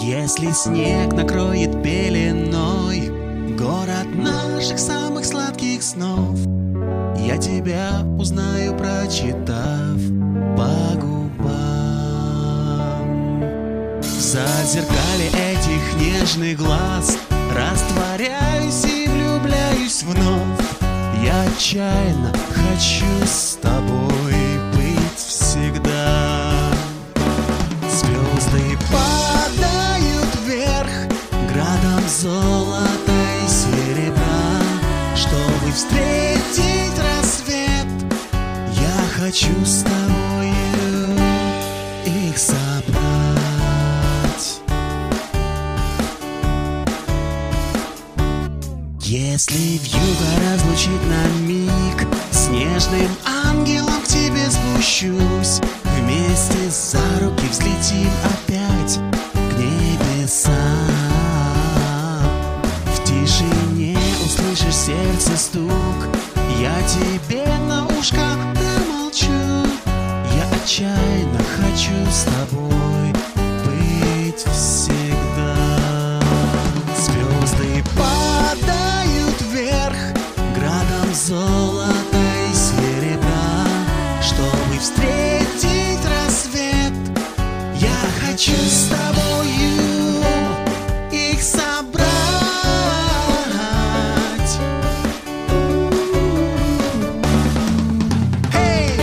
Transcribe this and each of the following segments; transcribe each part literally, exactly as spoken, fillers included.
Если снег накроет пеленой город наших самых сладких снов, я тебя узнаю, прочитав по губам. В зазеркале этих нежных глаз растворяюсь и влюбляюсь вновь. Я отчаянно хочу с тобой быть всегда. Звезды падают вверх градом золота и серебра. Чтобы встретить рассвет, я хочу с тобою их собрать. Если вьюга разлучит на миг, с нежным ангелом к тебе спущусь. Вместе за руки взлетим опять к небесам. В тишине услышишь сердце стук, я тебе на ушко домолчу. Я отчаянно хочу с тобой быть всегда. Звезды падают вверх градом золота и серебра. Чтобы встретить рассвет, я хочу с тобою их собрать. Hey!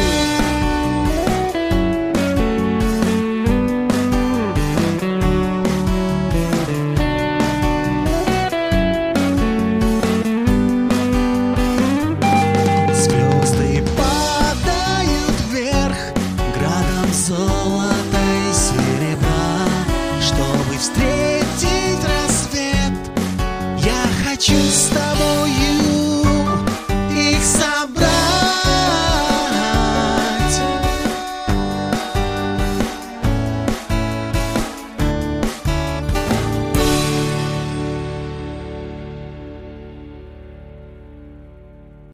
Звезды падают вверх градом золота и серебра. Чтобы встретить рассвет, я хочу